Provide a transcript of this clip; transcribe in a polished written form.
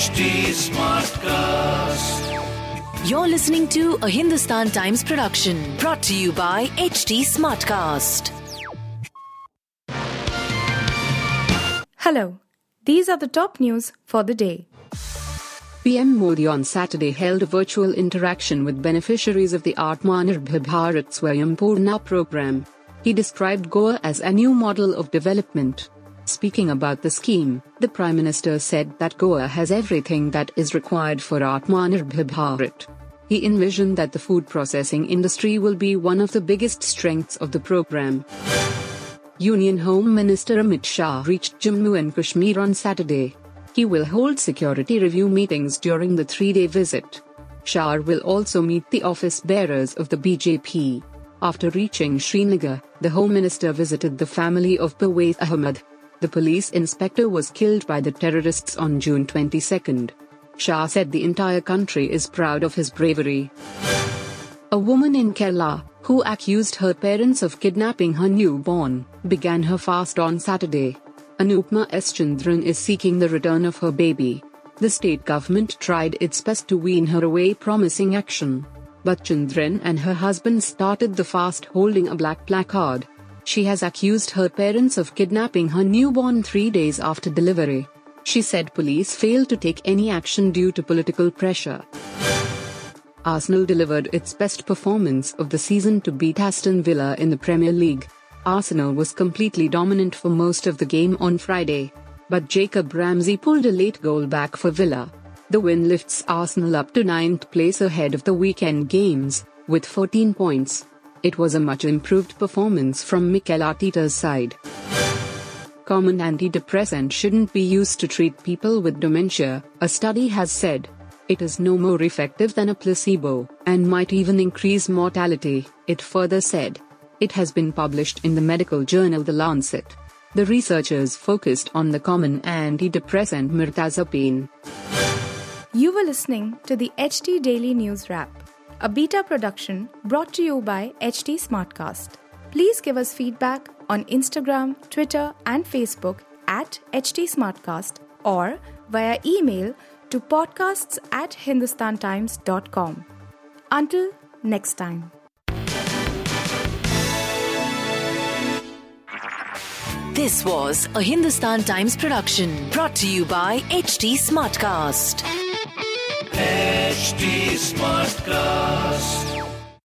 HT Smartcast. You're listening to a Hindustan Times production brought to you by HT Smartcast. Hello, these are the top news for the day. PM Modi on Saturday held a virtual interaction with beneficiaries of the Atmanirbhar Bharat Swayampoorna program. He described Goa as a new model of development. Speaking about the scheme, the Prime Minister said that Goa has everything that is required for Atmanirbhar Bharat. He envisioned that the food processing industry will be one of the biggest strengths of the program. Union Home Minister Amit Shah reached Jammu and Kashmir on Saturday. He will hold security review meetings during the 3-day visit. Shah will also meet the office bearers of the BJP. After reaching Srinagar, the Home Minister visited the family of Pervez Ahmed. The police inspector was killed by the terrorists on June 22. Shah said the entire country is proud of his bravery. A woman in Kerala, who accused her parents of kidnapping her newborn, began her fast on Saturday. Anupma S. Chandran is seeking the return of her baby. The state government tried its best to wean her away, promising action. But Chandran and her husband started the fast holding a black placard. She has accused her parents of kidnapping her newborn 3 days after delivery. She said police failed to take any action due to political pressure. Arsenal delivered its best performance of the season to beat Aston Villa in the Premier League. Arsenal was completely dominant for most of the game on Friday. But Jacob Ramsey pulled a late goal back for Villa. The win lifts Arsenal up to 9th place ahead of the weekend games, with 14 points. It was a much improved performance from Mikel Arteta's side. Common antidepressant shouldn't be used to treat people with dementia, a study has said. It is no more effective than a placebo, and might even increase mortality, it further said. It has been published in the medical journal The Lancet. The researchers focused on the common antidepressant mirtazapine. You were listening to the HT Daily News Wrap, a beta production brought to you by HT Smartcast. Please give us feedback on Instagram, Twitter and Facebook at HT Smartcast or via email to podcasts@hindustantimes.com. Until next time. This was a Hindustan Times production brought to you by HT Smartcast. HT Smartcast.